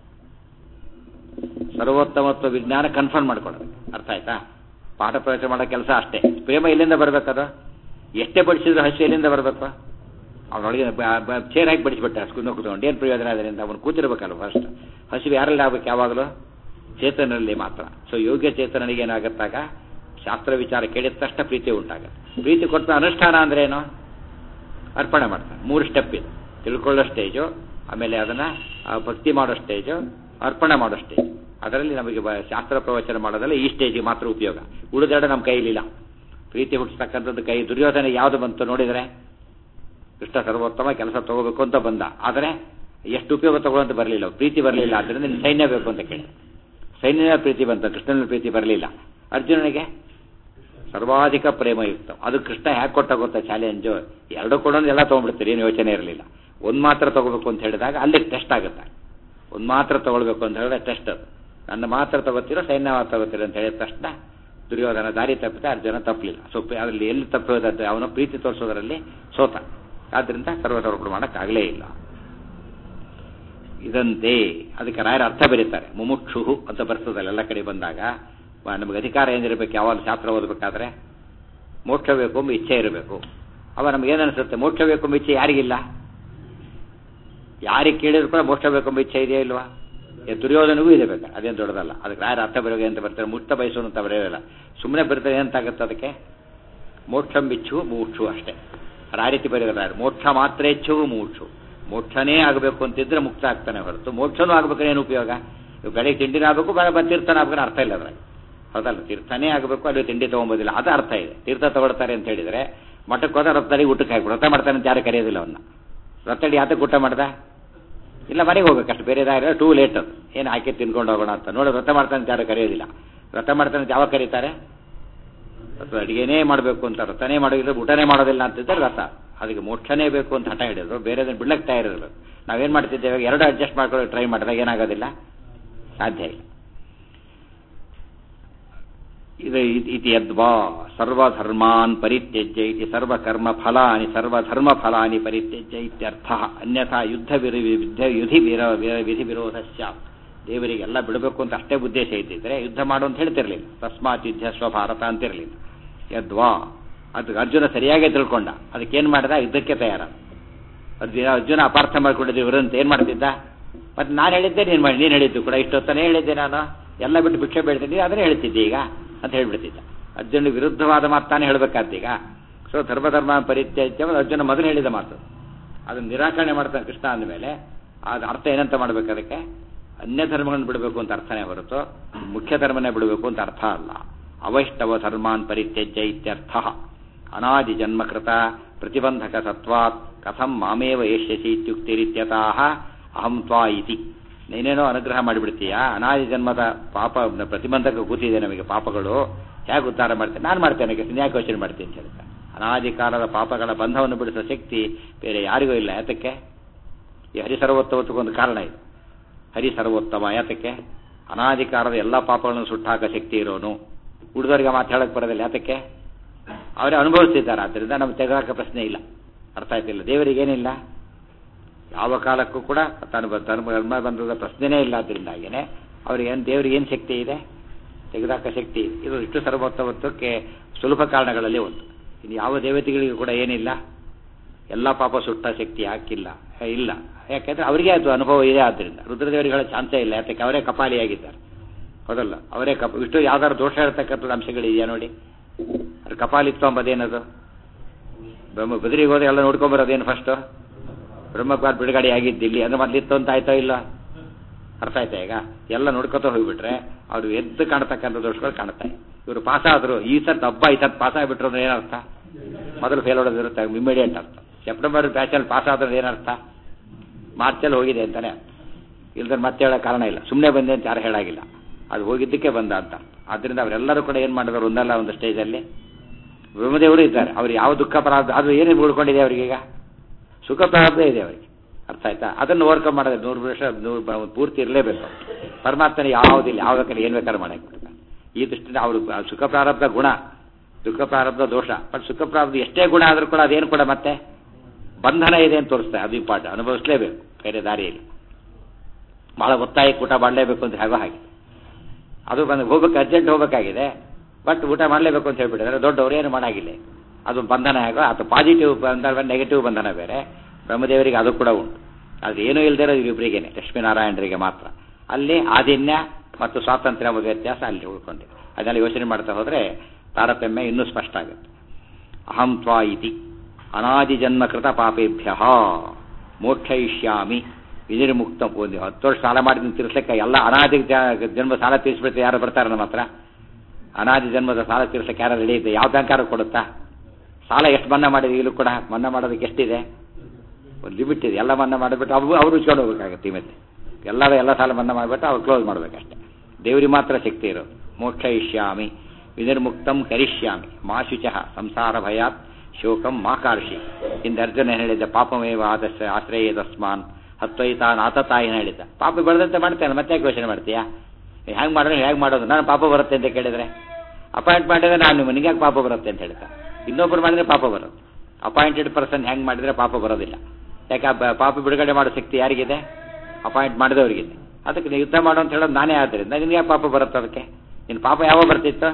ಸರ್ವೋತ್ತಮತ್ವ ವಿಜ್ಞಾನ ಕನ್ಫರ್ಮ್ ಮಾಡ್ಕೊಳ್ಳೋದು. ಅರ್ಥ ಆಯ್ತಾ? ಪಾಠ ಪ್ರವಚನ ಮಾಡೋ ಕೆಲಸ ಅಷ್ಟೇ. ಪ್ರೇಮ ಎಲ್ಲಿಂದ ಬರಬೇಕದು? ಎಷ್ಟೇ ಬಡಿಸಿದ್ರು ಹಸು ಎಲ್ಲಿಂದ ಬರಬೇಕು? ಅವನೊಳಗೆ ಚೇರ್ ಹಾಕಿ ಬಡಿಸ್ಬಿಟ್ಟೆ ಹಸ್ಕೊಂಡು ಕೂತ್ಕೊಂಡು ಏನು ಪ್ರಯೋಜನ ಅದರಿಂದ? ಅವನು ಕೂತಿರ್ಬೇಕಲ್ಲ ಫಸ್ಟ್. ಹಸಿವು ಯಾರಲ್ಲಿ ಆಗ್ಬೇಕು? ಯಾವಾಗಲೂ ಚೇತನಲ್ಲಿ ಮಾತ್ರ. ಸೊ ಯೋಗ್ಯ ಚೇತನನಿಗೆ ಏನಾಗುತ್ತಾಗ ಶಾಸ್ತ್ರ ವಿಚಾರ ಕೇಳಿದ ತಕ್ಷಣ ಪ್ರೀತಿ ಉಂಟಾಗುತ್ತೆ. ಪ್ರೀತಿ ಕೊಟ್ಟ ಅನುಷ್ಠಾನ ಅಂದ್ರೆ ಏನು? ಅರ್ಪಣೆ ಮಾಡ್ತಾನೆ. 3 ಸ್ಟೆಪ್ ಇದೆ. ತಿಳ್ಕೊಳ್ಳೋ ಸ್ಟೇಜು, ಆಮೇಲೆ ಅದನ್ನು ಭಕ್ತಿ ಮಾಡೋ ಸ್ಟೇಜು, ಅರ್ಪಣೆ ಮಾಡೋ ಸ್ಟೇಜ್. ಅದರಲ್ಲಿ ನಮಗೆ ಶಾಸ್ತ್ರ ಪ್ರವಚನ ಮಾಡೋದಲ್ಲ ಈ ಸ್ಟೇಜಿಗೆ ಮಾತ್ರ ಉಪಯೋಗ. ಉಳಿದೆರಡು ನಮ್ಮ ಕೈಲಿಲ್ಲ. ಪ್ರೀತಿ ಹುಟ್ಟಿಸ್ತಕ್ಕಂಥದ್ದು ಕೈ. ದುರ್ಯೋಧನ ಯಾವುದು ಬಂತು ನೋಡಿದರೆ, ಕೃಷ್ಣ ಸರ್ವೋತ್ತಮ ಕೆಲಸ ತಗೋಬೇಕು ಅಂತ ಬಂದ. ಆದರೆ ಎಷ್ಟು ಉಪಯೋಗ ತಗೊಳ್ಳೋಂತ ಬರಲಿಲ್ಲ, ಪ್ರೀತಿ ಬರಲಿಲ್ಲ. ಆದ್ದರಿಂದ ನಿನ್ನ ಸೈನ್ಯ ಬೇಕು ಅಂತ ಕೇಳಿ ಸೈನ್ಯದ ಪ್ರೀತಿ ಬಂತ, ಕೃಷ್ಣನ ಪ್ರೀತಿ ಬರಲಿಲ್ಲ. ಅರ್ಜುನನಿಗೆ ಸರ್ವಾಧಿಕ ಪ್ರೇಮಯುಕ್ತ. ಅದು ಕೃಷ್ಣ ಹ್ಯಾಕೆ ಕೊಟ್ಟ ಗೊತ್ತಾ ಚಾಲೆಂಜು? ಎರಡು ಕೊಡೋದು ಎಲ್ಲ ತೊಗೊಂಡ್ಬಿಡ್ತೀರಿ, ಏನು ಯೋಚನೆ ಇರಲಿಲ್ಲ. ಒಂದು ಮಾತ್ರ ತಗೋಬೇಕು ಅಂತ ಹೇಳಿದಾಗ ಅಲ್ಲಿ ಟೆಸ್ಟ್ ಆಗುತ್ತೆ. ಒಂದು ಮಾತ್ರ ತಗೊಳ್ಬೇಕು ಅಂತ ಹೇಳಿದ್ರೆ ಟೆಸ್ಟ್ ಅದು. ನನ್ನ ಮಾತ್ರ ತಗೋತೀರೋ ಸೈನ್ಯ ಮಾತ್ರ ತಗೋತೀರೋ ಅಂತ ಹೇಳಿದ ತಕ್ಷಣ ದುರ್ಯೋಧನ ದಾರಿ ತಪ್ಪಿతే ಅರ್ಜುನ ತಪ್ಪಲಿಲ್ಲ. ಸೊ ಅದರಲ್ಲಿ ಎಲ್ಲಿ ತಪ್ಪಿರೋದಂತೆ ಅವನು ಪ್ರೀತಿ ತೋರಿಸೋದರಲ್ಲಿ ಸೋತ. ಆದ್ದರಿಂದ ಸರ್ವಸರ್ವಪುರ ಮಾಡೋಕ್ಕಾಗಲೇ ಇಲ್ಲ. ಇದಂತೆ ಅದಕ್ಕೆ ರಾಯರ ಅರ್ಥ ಬರೀತಾರೆ. ಮುಮುಕ್ಷು ಅಂತ ಬರ್ತದಲ್ಲ ಎಲ್ಲ ಕಡೆ ಬಂದಾಗ. ನಮಗೆ ಅಧಿಕಾರ ಏನಿರಬೇಕು? ಯಾವಾಗ ಶಾಸ್ತ್ರ ಓದಬೇಕಾದ್ರೆ ಮೋಕ್ಷ ಬೇಕು ಎಂಬ ಇಚ್ಛೆ ಇರಬೇಕು. ಅವ ನಮಗೇನನ್ಸುತ್ತೆ? ಮೋಕ್ಷ ಬೇಕು ಎಂಬ ಇಚ್ಛೆ ಯಾರಿಗಿಲ್ಲ? ಯಾರಿಗೆ ಕೇಳಿದ್ರು ಕೂಡ ಮೋಕ್ಷ ಬೇಕು ಎಂಬ ಇಚ್ಛೆ ಇದೆಯಾ ಇಲ್ವಾ? ದುರ್ಯೋಧನಿಗೂ ಇದೆ ಬೇಕಾರೆ, ಅದೇನು ದೊಡ್ಡದಲ್ಲ. ಅದಕ್ಕೆ ರಾಯರ ಅರ್ಥ ಬರೋಗೆ ಅಂತ ಬರ್ತಾರೆ. ಮುಕ್ತ ಬಯಸೋನು ಅಂತ ಬರೆಯೋಲ್ಲ, ಸುಮ್ಮನೆ ಬರ್ತಾರೆ. ಎಂತಾಗುತ್ತೆ ಅದಕ್ಕೆ? ಮೋಕ್ಷಂ ಇಚ್ಛು ಮೂಕ್ಷು ಅಷ್ಟೇ. ಆ ರೀತಿ ಬರೆಯೋದು ಮೋಕ್ಷ ಮಾತ್ರ ಇಚ್ಛು ಮೂಕ್ಷು. ಮೋಕ್ಷನೇ ಆಗಬೇಕು ಅಂತಿದ್ರೆ ಮುಕ್ತ ಆಗ್ತಾನೆ ಹೊರತು ಮೋಕ್ಷನೂ ಆಗ್ಬೇಕಾದ್ರೆ ಏನು ಉಪಯೋಗ? ಇವು ಬೆಳಗ್ಗೆ ತಿಂಡಿನ ಆಗಬೇಕು, ತೀರ್ಥನ ಆಗ್ಬೇಕು ಅರ್ಥ ಇಲ್ಲ ಅದ್ರಾಗ. ಹೌದಲ್ಲ? ತೀರ್ಥನೇ ಆಗಬೇಕು, ಅಲ್ಲಿ ತಿಂಡಿ ತೊಗೊಂಬೋದಿಲ್ಲ, ಅದು ಅರ್ಥ ಇದೆ. ತೀರ್ಥ ತಗೊಳ್ತಾರೆ ಅಂತ ಹೇಳಿದರೆ ಮಠಕ್ಕೆ ಹೋದ ರಥದಲ್ಲಿ ಊಟಕ್ಕೆ ಹಾಕಿ ವ್ರತ ಮಾಡ್ತಾನೆ ಅಂತ ಯಾರು ಕರೆಯೋದಿಲ್ಲ ಅವನ್ನ. ರಥಡಿ ಯಾತಕ್ಕೆ ಊಟ ಮಾಡ್ದ? ಇಲ್ಲ ಮನೆಗೆ ಹೋಗ್ಬೇಕಷ್ಟು, ಬೇರೆ ದಾರಿ ಟೂ ಲೇಟ್. ಅದು ಏನು ಹಾಕಿ ತಿನ್ಕೊಂಡು ಹೋಗೋಣ ಅಂತ ನೋಡಿ ವ್ರತ ಮಾಡ್ತಾನೆ ಅಂತ ಯಾರು ಕರೆಯೋದಿಲ್ಲ. ವ್ರತ ಮಾಡ್ತಾನೆ ಅಂತ ಯಾವಾಗ ಕರೀತಾರೆ? ಅಥವಾ ಅಡುಗೆನೇ ಮಾಡಬೇಕು ಅಂತ, ವ್ರತನೇ ಮಾಡೋದಿಲ್ಲ, ಊಟನೇ ಮಾಡೋದಿಲ್ಲ ಅಂತಿದ್ದರೆ ವ್ರತ. ಅದಕ್ಕೆ ಮೋಕ್ಷನೇ ಬೇಕು ಅಂತ ಹಠ ಹಿಡಿದ್ರು, ಬೇರೆದನ್ನು ಬಿಡ್ಲಕ್ಕೆ ತಯಾರಿರಬೇಕು. ನಾವೇನು ಮಾಡ್ತಿದ್ದೇವೆ? ಎರಡು ಅಡ್ಜಸ್ಟ್ ಮಾಡ್ಕೊಳ್ಳಿ ಟ್ರೈ ಮಾಡಿದಾಗ ಏನಾಗೋದಿಲ್ಲ, ಸಾಧ್ಯ ಇಲ್ಲ. ಇದು ಇತಿ ಯದ್ವಾ ಸರ್ವಧರ್ಮಾನ್ ಪರಿತ್ಯಜ್ಯ ಇತಿ ಸರ್ವಕರ್ಮ ಫಲಾನಿ ಸರ್ವಧರ್ಮ ಫಲಾನಿ ಪರಿತ್ಯಜ್ಯ ಇತ್ಯರ್ಥ. ಅನ್ಯಥಾ ವಿಧಿ ವಿರೋಧ ಸ್ಯಾತ್. ದೇವರಿಗೆಲ್ಲ ಬಿಡಬೇಕು ಅಂತ ಅಷ್ಟೇ ಉದ್ದೇಶ ಇದ್ದಿದ್ರೆ ಯುದ್ಧ ಮಾಡು ಅಂತ ಹೇಳ್ತಿರ್ಲಿಲ್ಲ. ತಸ್ಮಾತ್ ಯುದ್ಧ ಸ್ವಭಾರತ ಅಂತಿರಲಿಲ್ಲ. ಯದ್ವಾ ಅದು ಅರ್ಜುನ ಸರಿಯಾಗೇ ತಿಳ್ಕೊಂಡ. ಅದಕ್ಕೇನು ಮಾಡಿದ? ಯುದ್ಧಕ್ಕೆ ತಯಾರಾದ. ಅರ್ಜುನ ಅಪಾರ್ಥ ಮಾಡ್ಕೊಂಡಿದ್ದು ಇವರಂತ ಏನು ಮಾಡ್ತಿದ್ದ? ಮತ್ತೆ ನಾನು ಹೇಳಿದ್ದೆ ನೀನು ಹೇಳಿದ್ದು ಕೂಡ ಇಷ್ಟೊತ್ತನೇ ಹೇಳಿದ್ದೆ, ನಾನು ಎಲ್ಲ ಬಿಟ್ಟು ಭಿಕ್ಷೆ ಬೇಡ್ತಿದ್ದೆ, ಅದನ್ನೇ ಹೇಳ್ತಿದ್ದೆ ಈಗ ಅಂತ ಹೇಳ್ಬಿಡ್ತಿದ್ದ. ಅರ್ಜುನ ವಿರುದ್ಧವಾದ ಮಾತಾನೆ ಹೇಳಬೇಕಾದ್ದೀಗ. ಸೊ ಧರ್ಮ ಪರಿತ್ಯಾಜ್ಯ ಅರ್ಜುನ ಮೊದಲು ಹೇಳಿದ ಮಾತು. ಅದನ್ನು ನಿರಾಕರಣೆ ಮಾಡ್ತಾನೆ ಕೃಷ್ಣ ಅಂದಮೇಲೆ ಅದು ಅರ್ಥ ಏನಂತ ಮಾಡ್ಬೇಕು? ಅದಕ್ಕೆ ಅನ್ಯ ಧರ್ಮಗಳನ್ನು ಬಿಡಬೇಕು ಅಂತ ಅರ್ಥನೇ ಹೊರತು ಮುಖ್ಯ ಧರ್ಮನೇ ಬಿಡಬೇಕು ಅಂತ ಅರ್ಥ ಅಲ್ಲ. ಅವೈಷ್ಣವ ಧರ್ಮಾನ್ ಪರಿತ್ಯಜ್ಯ ಇತ್ಯರ್ಥ. ಅನಾದಿ ಜನ್ಮಕೃತ ಪ್ರತಿಬಂಧಕ ಸತ್ವಾತ್ ಕಥಂ ಮಾಮೇವ ಏಷ್ಯಸಿ ಇತ್ಯುಕ್ತಿರಿತ್ಯತಃ ಅಹಂ ತ್ವಾ ಇತಿ. ನೀನೇನೋ ಅನುಗ್ರಹ ಮಾಡಿಬಿಡ್ತೀಯಾ, ಅನಾದಿ ಜನ್ಮದ ಪಾಪ ಪ್ರತಿಬಂಧಕ ಕೂತಿದೆ ನಮಗೆ ಪಾಪಗಳು, ಹೇಗೆ ಉದ್ಧಾರ ಮಾಡ್ತೇನೆ? ನಾನು ಮಾಡ್ತೇನೆ, ಯಾಕೆ ಯೋಚನೆ ಮಾಡ್ತೀನಿ ಅಂತ ಹೇಳ್ತಾರೆ. ಅನಾದಿ ಕಾಲದ ಪಾಪಗಳ ಬಂಧವನ್ನು ಬಿಡಿಸೋ ಶಕ್ತಿ ಬೇರೆ ಯಾರಿಗೂ ಇಲ್ಲ. ಯಾತಕ್ಕೆ? ಈ ಹರಿಸರ್ವೋತ್ತಮತ್ವಕ್ಕೊಂದು ಕಾರಣ ಇದೆ. ಹರಿ ಸರ್ವೋತ್ತಮ ಯಾತಕ್ಕೆ? ಅನಾದಿ ಕಾಲದ ಎಲ್ಲ ಪಾಪಗಳನ್ನು ಸುಟ್ಟಾಕ ಶಕ್ತಿ ಇರೋನು. ಉಳಿದವರಿಗೆ ಮಾತು ಹೇಳಕ್ಕೆ ಬರೋದಿಲ್ಲ. ಯಾತಕ್ಕೆ? ಅವರೇ ಅನುಭವಿಸ್ತಿದ್ದಾರೆ. ಆದ್ದರಿಂದ ನಮ್ಗೆ ತೆಗೆದಾಕ ಪ್ರಶ್ನೆ ಇಲ್ಲ. ಅರ್ಥ ಆಯ್ತಿಲ್ಲ? ದೇವರಿಗೇನಿಲ್ಲ, ಯಾವ ಕಾಲಕ್ಕೂ ಕೂಡ ಧರ್ಮ ಬಂಧದ ಪ್ರಶ್ನೆನೇ ಇಲ್ಲ. ಅದರಿಂದಾಗಿಯೇ ಅವ್ರಿಗೇನು ದೇವರಿಗೆ ಏನು ಶಕ್ತಿ ಇದೆ? ತೆಗೆದಾಕ ಶಕ್ತಿ ಇದೆ. ಇದು ಇಷ್ಟು ಸರ್ವೋತ್ತಮತ್ವಕ್ಕೆ ಸುಲಭ ಕಾರಣಗಳಲ್ಲಿ ಒಂದು. ಇನ್ನು ಯಾವ ದೇವತೆಗಳಿಗೂ ಕೂಡ ಏನಿಲ್ಲ, ಎಲ್ಲ ಪಾಪ ಸುಟ್ಟ ಶಕ್ತಿ ಹಾಕಿಲ್ಲ, ಇಲ್ಲ. ಯಾಕೆಂದ್ರೆ ಅವರಿಗೆ ಅದು ಅನುಭವ ಇದೆ. ಆದ್ದರಿಂದ ರುದ್ರದೇವರಿಗಳ ಚಾನ್ಸೇ ಇಲ್ಲ. ಯಾಕೆ? ಅವರೇ ಕಪಾಲಿಯಾಗಿದ್ದಾರೆ. ಹೌದಲ್ಲ? ಅವರೇ ಇಷ್ಟು ಯಾವ್ದಾದ್ರು ದೋಷ ಇರತಕ್ಕಂಥದ್ದು ಅಂಶಗಳಿದೆಯಾ ನೋಡಿ. ಅದು ಕಪಾಲಿತ್ವ ಅಂಬದೇನದು? ಬದರಿಗೆ ಹೋದ್ರೆ ಎಲ್ಲ ನೋಡ್ಕೊಂಬರೋದೇನು? ಫಸ್ಟು ಬ್ರಹ್ಮಪಾಲ್ ಬಿಡುಗಡೆ ಆಗಿದ್ದಿಲ್ಲಿ ಅಂದ್ರೆ ಮೊದಲಿತ್ತು ಅಂತ ಆಯ್ತೋ ಇಲ್ಲ? ಅರ್ಥ ಆಯ್ತಾ? ಈಗ ಎಲ್ಲ ನೋಡ್ಕೊತ ಹೋಗ್ಬಿಟ್ರೆ ಅವ್ರು ಎದ್ದು ಕಾಣ್ತಕ್ಕಂಥ ದೋಷಗಳು ಕಾಣುತ್ತೆ. ಇವರು ಪಾಸ್ ಆದ್ರು, ಈ ಸತ್ ಹಬ್ಬ ಈ ಸತ್ ಪಾಸ್ ಆಗಿಬಿಟ್ರು ಅಂದ್ರೆ ಏನರ್ಥ? ಮೊದಲು ಫೇಲ್ ಹೊಡೋದಿರುತ್ತೆ, ಇಮಿಡಿಯೇಟ್ ಅರ್ಥ. ಸೆಪ್ಟೆಂಬರ್ ಬ್ಯಾಚಲ್ಲಿ ಪಾಸ್ ಆದ್ರೆ ಏನರ್ಥ? ಮಾರ್ಚಲ್ಲಿ ಹೋಗಿದೆ ಅಂತಾನೆ. ಇಲ್ದ್ರೆ ಮತ್ತೆ ಹೇಳೋ ಕಾರಣ ಇಲ್ಲ. ಸುಮ್ಮನೆ ಬಂದೆ ಅಂತ ಯಾರು ಹೇಳಾಗಿಲ್ಲ, ಅದು ಹೋಗಿದ್ದಕ್ಕೆ ಬಂದ ಅಂತ. ಆದ್ದರಿಂದ ಅವರೆಲ್ಲರೂ ಕೂಡ ಏನು ಮಾಡಿದ್ರು, ಒಂದಲ್ಲ ಒಂದು ಸ್ಟೇಜಲ್ಲಿ ಬ್ರಹ್ಮದೇವರು ಇದ್ದಾರೆ. ಅವ್ರು ಯಾವ ದುಃಖ ಪ್ರಾರಬ್ಧ ಅದು ಏನೇನು ಉಳ್ಕೊಂಡಿದೆ ಅವರಿಗೀಗ, ಸುಖ ಪ್ರಾರಬ್ಧ ಇದೆ ಅವರಿಗೆ. ಅರ್ಥ ಆಯ್ತಾ? ಅದನ್ನು ಓವರ್ಕಮ್ ಮಾಡೋದು 100 ವರ್ಷ 100 ಪೂರ್ತಿ ಇರಲೇಬೇಕು. ಪರಮಾತ್ಮನ ಯಾವುದಿಲ್ಲ, ಯಾವ ಬೇಕಾದ್ರೆ ಏನು ಬೇಕಾದ್ರೆ ಮಾಡಕ್ಕೆ. ಈ ದೃಷ್ಟಿಯಿಂದ ಅವರು ಸುಖ ಪ್ರಾರಬ್ಧ ಗುಣ, ದುಃಖ ಪ್ರಾರಬ್ಧ ದೋಷ. ಬಟ್ ಸುಖ ಪ್ರಾರಬ್ಧ ಎಷ್ಟೇ ಗುಣ ಆದರೂ ಕೂಡ ಅದೇನು ಕೂಡ ಮತ್ತೆ ಬಂಧನ ಇದೆ ಅಂತ ತೋರಿಸ್ತಾರೆ. ಅದು ಇಂಪಾರ್ಟೆಂಟ್, ಅನುಭವಿಸಲೇಬೇಕು, ಬೇರೆ ದಾರಿಯಲ್ಲಿ. ಭಾಳ ಒತ್ತಾಯಕ್ಕೆ ಊಟ ಮಾಡಲೇಬೇಕು ಅಂತ ಹೇಗೋ ಹಾಗೆ ಅದು ಹೋಗ್ಬೇಕು, ಅರ್ಜೆಂಟ್ ಹೋಗಬೇಕಾಗಿದೆ, ಬಟ್ ಊಟ ಮಾಡಲೇಬೇಕು ಅಂತ ಹೇಳ್ಬಿಟ್ಟಿದ್ದಾರೆ. ದೊಡ್ಡವರು ಏನು ಮಾಡಾಗಿಲ್ಲ, ಅದು ಬಂಧನ ಹೇಗೋ. ಅದು ಪಾಸಿಟಿವ್ ಬಂಧನ, ನೆಗೆಟಿವ್ ಬಂಧನ ಬೇರೆ. ಬ್ರಹ್ಮದೇವರಿಗೆ ಅದು ಕೂಡ ಉಂಟು. ಅದು ಏನೂ ಇಲ್ಲದೇ ಇರೋದು ಇಬ್ಬರಿಗೇನೆ, ಲಕ್ಷ್ಮೀನಾರಾಯಣರಿಗೆ ಮಾತ್ರ. ಅಲ್ಲಿ ಆದಿನ್ಯ ಮತ್ತು ಸ್ವಾತಂತ್ರ್ಯ ಬಗ್ಗೆ ವ್ಯತ್ಯಾಸ ಅಲ್ಲಿ ಉಳ್ಕೊಂಡಿದೆ. ಅದನ್ನೆಲ್ಲ ಯೋಚನೆ ಮಾಡ್ತಾ ಹೋದರೆ ತಾರತಮ್ಯ ಇನ್ನೂ ಸ್ಪಷ್ಟ ಆಗುತ್ತೆ. ಅಹಂ ತ್ವಾ ಇತಿ ಅನಾದಿ ಜನ್ಮಕೃತ ಪಾಪೇಭ್ಯ ಮೋಕ್ಷಯಿಷ್ಯಾಮಿ ವಿನಿರ್ಮುಕ್ತ. 10 ವರ್ಷ ಸಾಲ ಮಾಡಿ ತೀರಿಸ್ಲಿಕ್ಕೆ ಎಲ್ಲ ಅನಾದಿ ಜನ್ಮ ಸಾಲ ತೀರಿಸ್ಬಿಡ್ತಾರೆ. ಯಾರು ಬರ್ತಾರೆ ನಮ್ಮ ಹತ್ರ? ಅನಾದಿ ಜನ್ಮದ ಸಾಲ ತೀರಿಸಕ್ಕೆ ಯಾರು ರೆಡಿ ಇದೆ? ಯಾವ ಬ್ಯಾಂಕಾರು ಕೊಡುತ್ತಾ? ಸಾಲ ಎಷ್ಟು ಮನ್ನಾ ಮಾಡಿದೆ? ಇಲ್ಲೂ ಕೂಡ ಮನ್ನಾ ಮಾಡೋದಕ್ಕೆ ಎಷ್ಟಿದೆ? ಒಂದು ಲಿಮಿಟ್ ಇದೆ. ಎಲ್ಲ ಮನ್ನಾ ಮಾಡಿಬಿಟ್ಟು ಅವ್ರು ಉಚ್ಕೊಂಡು ಹೋಗ್ಬೇಕಾಗತ್ತೆ. ಮತ್ತೆ ಎಲ್ಲ ಸಾಲ ಮನ್ನಾ ಮಾಡಿಬಿಟ್ಟು ಅವ್ರು ಕ್ಲೋಸ್ ಮಾಡಬೇಕಷ್ಟೆ. ದೇವರಿಗೆ ಮಾತ್ರ ಶಕ್ತಿ ಇರೋದು. ಮೋಕ್ಷಯಿಷ್ಯಾಮಿ ವಿನಿರ್ಮುಕ್ತಂ ಕರಿಷ್ಯಾಮಿ ಮಾ ಶುಚಃ ಸಂಸಾರ ಭಯಾತ್ ಶೋಕಂ ಮಾ ಕಾರ್ಷಿ. ಹಿಂದೆ ಅರ್ಜುನ ಹೇಳಿದ್ದ, ಪಾಪಮೇವ ಆದರ್ಶ ಆಶ್ರಯ ತಸ್ಮಾನ್ ಹತ್ವೈತಾನ್ ಆತತಾಯಿನ ಹೇಳಿದ್ದ. ಪಾಪ ಬೆಳೆದಂತೆ ಮಾಡ್ತೇನೆ, ಮತ್ತೆ ಯಾಕೆ ಯೋಚನೆ ಮಾಡ್ತೀಯಾ? ಹೇಗೆ ಮಾಡಿದ್ರೆ ಹೇಗೆ ಮಾಡೋದು? ನಾನು ಪಾಪ ಬರುತ್ತೆ ಅಂತ ಕೇಳಿದರೆ, ಅಪಾಯಿಂಟ್ ಮಾಡಿದ್ರೆ ನಾನು ನಿಮಗೆ ಯಾಕೆ ಪಾಪ ಬರುತ್ತೆ ಅಂತ ಹೇಳ್ತಾ. ಇನ್ನೊಬ್ಬರು ಮಾಡಿದರೆ ಪಾಪ ಬರುತ್ತೆ. ಅಪಾಯಿಂಟೆಡ್ ಪರ್ಸನ್ ಹೆಂಗೆ ಮಾಡಿದರೆ ಪಾಪ ಬರೋದಿಲ್ಲ. ಯಾಕೆ ಪಾಪ ಬಿಡುಗಡೆ ಮಾಡೋ ಶಕ್ತಿ ಯಾರಿಗಿದೆ? ಅಪಾಯಿಂಟ್ ಮಾಡಿದವರಿಗಿದೆ. ಅದಕ್ಕೆ ನೀವು ಯುದ್ಧ ಮಾಡೋ ಅಂತ ಹೇಳೋದು ನಾನೇ. ಆದ್ದರಿಂದ ನಿನಗೆ ಯಾಕೆ ಪಾಪ ಬರುತ್ತೆ? ಅದಕ್ಕೆ ನಿನ್ನ ಪಾಪ ಯಾವಾಗ ಬರ್ತಿತ್ತು?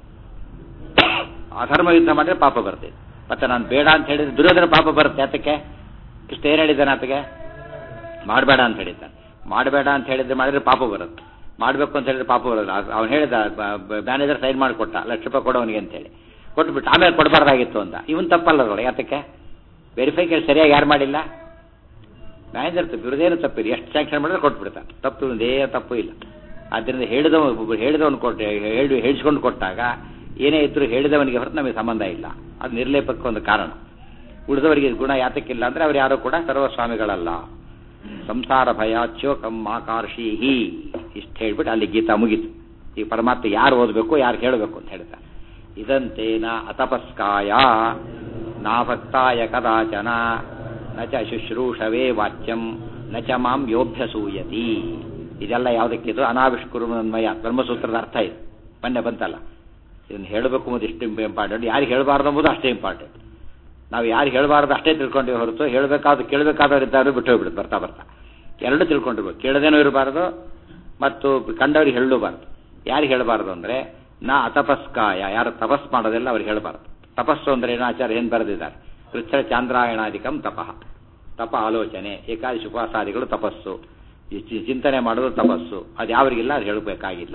ಅಧರ್ಮ ಯುದ್ಧ ಮಾಡಿದ್ರೆ ಪಾಪ ಬರ್ತಿತ್ತು. ಮತ್ತೆ ನಾನು ಬೇಡ ಅಂತ ಹೇಳಿದ್ರೆ ದುರ್ಯೋಧನ ಪಾಪ ಬರುತ್ತೆ. ಅದಕ್ಕೆ ಕೃಷ್ಣ ಏನು ಹೇಳಿದ್ದಾನೆ? ಅದಕ್ಕೆ ಮಾಡಬೇಡ ಅಂತ ಹೇಳಿದ್ದಾನೆ. ಮಾಡಬೇಡ ಅಂತ ಹೇಳಿದ್ರೆ ಮಾಡಿದ್ರೆ ಪಾಪ ಬರುತ್ತೆ, ಮಾಡಬೇಕು ಅಂತ ಹೇಳಿದ್ರೆ ಪಾಪ ಬರೋದು. ಅವ್ನು ಹೇಳಿದ, ಮ್ಯಾನೇಜರ್ ಸೈನ್ ಮಾಡಿಕೊಟ್ಟ, ₹1,00,000 ಕೊಡೋನಿಗೆ ಅಂತೇಳಿ ಕೊಟ್ಬಿಟ್ಟು ಆಮೇಲೆ ಕೊಡಬಾರ್ದಾಗಿತ್ತು ಅಂತ. ಇವನು ತಪ್ಪಲ್ಲ ಅದರೊಳಗೆ. ಯಾತಕ್ಕೆ ವೆರಿಫೈ ಸರಿಯಾಗಿ ಯಾರು ಮಾಡಿಲ್ಲ? ಮ್ಯಾನೇಜರ್ ತಪ್ಪು, ಇವ್ರದೇನು ತಪ್ಪಿಲ್ಲ. ಎಷ್ಟು ಸ್ಯಾಂಕ್ಷನ್ ಮಾಡಿದ್ರೆ ಕೊಟ್ಬಿಡ್ತಾನೆ. ತಪ್ಪು ಇದೇ ತಪ್ಪು ಇಲ್ಲ. ಆದ್ದರಿಂದ ಹೇಳಿದವನು ಕೊಟ್ಟು ಹೇಳಿಸ್ಕೊಂಡು ಕೊಟ್ಟಾಗ ಏನೇ ಇದ್ರು ಹೇಳಿದವನಿಗೆ ಹೊರತು ನಮಗೆ ಸಂಬಂಧ ಇಲ್ಲ. ಅದು ನಿರ್ಲೇಪಕ್ಕೆ ಒಂದು ಕಾರಣ. ಉಳಿದವರಿಗೆ ಗುಣ ಯಾತಕ್ಕಿಲ್ಲ ಅಂದರೆ ಅವ್ರು ಯಾರು ಕೂಡ ಸರ್ವಸ್ವಾಮಿಗಳಲ್ಲ. ಸಂಸಾರ ಭಯಾಚ್ಯೋಕಂ ಮಾಕಾರ್ಷೀಹಿ ಇಷ್ಟು ಹೇಳ್ಬಿಟ್ಟು ಅಲ್ಲಿ ಗೀತಾ ಮುಗೀತು. ಈ ಪರಮಾತ್ಮ ಯಾರು ಓದಬೇಕು, ಯಾರು ಹೇಳಬೇಕು ಅಂತ ಹೇಳ್ತಾರೆ. ಇದಂತೇನ ಅತಪಸ್ಕಾಯ ನಾಭಕ್ತಾಯ ಕದಾಚನ ನಚ ಶುಶ್ರೂಷವೇ ವಾಚ್ಯಂ ನಚ ಮಾಂ ಯೋಭ್ಯಸೂಯತಿ. ಇದೆಲ್ಲ ಯಾವುದಕ್ಕಿದು? ಅನಾವಿಷ್ಕುರ್ಮನ್ಮಯ ಬ್ರಹ್ಮಸೂತ್ರದ ಅರ್ಥ ಇದು. ಮೊನ್ನೆ ಬಂತಲ್ಲ, ಇದನ್ನು ಹೇಳಬೇಕು ಅನ್ನೋದು ಎಷ್ಟು ಇಂಪಾರ್ಟೆಂಟ್, ಯಾರಿಗೆ ಹೇಳಬಾರ್ದು ಎಂಬುದು ಅಷ್ಟೇ ಇಂಪಾರ್ಟೆಂಟ್. ನಾವು ಯಾರು ಹೇಳಬಾರ್ದು ಅಷ್ಟೇ ತಿಳ್ಕೊಂಡೇ ಹೊರತು ಕೇಳಬೇಕಾದವ್ರು ಇದ್ದಾರು ಬಿಟ್ಟು ಹೋಗ್ಬಿಡುತ್ತೆ. ಬರ್ತಾ ಬರ್ತಾ ಎರಡು ತಿಳ್ಕೊಂಡಿರ್ಬೇಕು. ಕೇಳದೇನೂ ಇರಬಾರ್ದು ಮತ್ತು ಕಂಡವ್ರಿಗೆ ಹೇಳಬಾರ್ದು. ಯಾರಿಗೆ ಹೇಳಬಾರ್ದು ಅಂದರೆ ನಾ ಅತಪಸ್ಕಾಯ, ಯಾರು ತಪಸ್ ಮಾಡೋದಿಲ್ಲ ಅವ್ರಿಗೆ ಹೇಳಬಾರ್ದು. ತಪಸ್ಸು ಅಂದರೆ ಏನು? ಆಚಾರ್ಯ ಏನು ಬರೆದಿದ್ದಾರೆ? ಕೃಚ್ಛ ಚಾಂದ್ರಾಯಣಾಧಿಕಂ ತಪಃ, ತಪ ಆಲೋಚನೆ, ಏಕಾದಶಿ ಉಪವಾಸಾದಿಗಳು ತಪಸ್ಸು, ಚಿಂತನೆ ಮಾಡೋದು ತಪಸ್ಸು. ಅದು ಯಾವರಿಗಿಲ್ಲ, ಅದು ಹೇಳಬೇಕಾಗಿಲ್ಲ.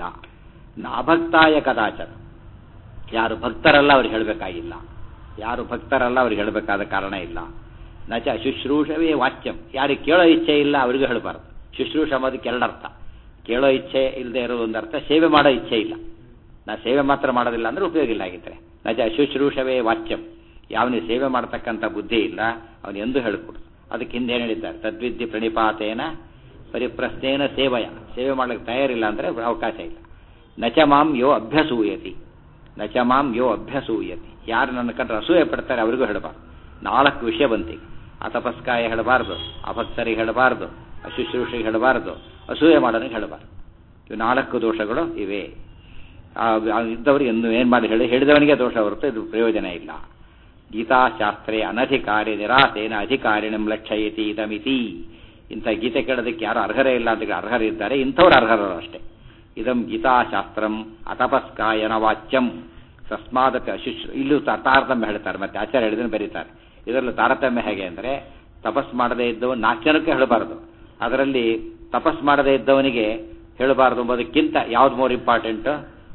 ಅಭಕ್ತಾಯ ಕದಾಚನ, ಯಾರು ಭಕ್ತರಲ್ಲ ಅವ್ರಿಗೆ ಹೇಳಬೇಕಾಗಿಲ್ಲ. ಯಾರು ಭಕ್ತರಲ್ಲ ಅವ್ರಿಗೆ ಹೇಳಬೇಕಾದ ಕಾರಣ ಇಲ್ಲ. ನಚ ಶುಶ್ರೂಷವೇ ವಾಚ್ಯಂ, ಯಾರಿಗೆ ಕೇಳೋ ಇಚ್ಛೆ ಇಲ್ಲ ಅವರಿಗೂ ಹೇಳಬಾರ್ದು. ಶುಶ್ರೂಷ ಅನ್ನೋದಕ್ಕೆ ಎರಡರ್ಥ. ಕೇಳೋ ಇಚ್ಛೆ ಇಲ್ಲದೆ ಇರೋದು ಒಂದರ್ಥ, ಸೇವೆ ಮಾಡೋ ಇಚ್ಛೆ ಇಲ್ಲ. ನಾ ಸೇವೆ ಮಾತ್ರ ಮಾಡೋದಿಲ್ಲ ಅಂದರೆ ಉಪಯೋಗ ಇಲ್ಲ ಆಗಿದ್ದರೆ. ನಚ ಶುಶ್ರೂಷವೇ ವಾಚ್ಯಂ, ಯಾವನಿಗೆ ಸೇವೆ ಮಾಡ್ತಕ್ಕಂಥ ಬುದ್ಧಿ ಇಲ್ಲ ಅವನು ಎಂದು ಹೇಳಿಕೊಡು. ಅದಕ್ಕೆ ಹಿಂದೆ ಏನು ಹೇಳಿದ್ದಾರೆ? ತದ್ವಿದ್ಯೆ ಪ್ರಣಿಪಾತೇನ ಪರಿಪ್ರಶ್ನೇನ ಸೇವಯ, ಸೇವೆ ಮಾಡ್ಲಿಕ್ಕೆ ತಯಾರಿಲ್ಲ ಅಂದರೆ ಅವಕಾಶ ಇಲ್ಲ. ನಚ ಮಾಂ ಯೋ ಅಭ್ಯಸೂಯತಿ, ನಚ ಮಾಂ ಯೋ ಅಭ್ಯಸೂಯತಿ, ಯಾರು ನನ್ನ ಕಂಡ್ರೆ ಅಸೂಯೆ ಪಡ್ತಾರೆ ಅವರಿಗೂ ಹೇಳಬಾರ್ದು. 4 ವಿಷಯ ಬಂತೀಗ. ಅತಪಸ್ಕಾಯ ಹೇಳಬಾರ್ದು, ಅಭಕ್ತರಿಗೆ ಹೇಳಬಾರ್ದು, ಅಶುಶ್ರೂಷೆಗೆ ಹೇಳಬಾರ್ದು, ಅಸೂಯೆ ಮಾಡೋನಿಗೆ ಹೇಳಬಾರ್ದು. ಇವು 4 ದೋಷಗಳು ಇವೆ. ಇದ್ದವ್ರಿಗೆ ಏನು ಮಾಡಿ ಹೇಳಿದವನಿಗೆ ದೋಷ ಹೊರತು ಇದು ಪ್ರಯೋಜನ ಇಲ್ಲ. ಗೀತಾಶಾಸ್ತ್ರೇ ಅನಧಿಕಾರಿ ನಿರಾಸೇನ ಅಧಿಕಾರಿಣಂ ಲಕ್ಷಯತಿ ಇದಮಿತಿ. ಇಂಥ ಗೀತೆ ಕೇಳೋದಕ್ಕೆ ಯಾರು ಅರ್ಹರೇ ಇಲ್ಲ ಅಂತ ಅರ್ಹರಿದ್ದಾರೆ, ಇಂಥವ್ರು ಅರ್ಹರು ಅಷ್ಟೇ. ಇದಂ ಗೀತಾಶಾಸ್ತ್ರಂ ಅತಪಸ್ಕಾಯನ ವಾಚ್ಯಂ ತಸ್ಮಾದಕ್ಕೆ ಇಲ್ಲೂ ತಾರತಮ್ಯ ಹೇಳ್ತಾರೆ. ಮತ್ತೆ ಆಚಾರ್ಯ ಹೇಳಿದನ್ನು ಬರೀತಾರೆ. ಇದರಲ್ಲಿ ತಾರತಮ್ಯ ಹೇಗೆ ಅಂದರೆ, ತಪಸ್ ಮಾಡದೇ ಇದ್ದವನು 4 ಜನಕ್ಕೆ ಹೇಳಬಾರ್ದು, ಅದರಲ್ಲಿ ತಪಸ್ ಮಾಡದೇ ಇದ್ದವನಿಗೆ ಹೇಳಬಾರ್ದು ಎಂಬುದಕ್ಕಿಂತ ಯಾವ್ದು ಮೋರ್ ಇಂಪಾರ್ಟೆಂಟ್?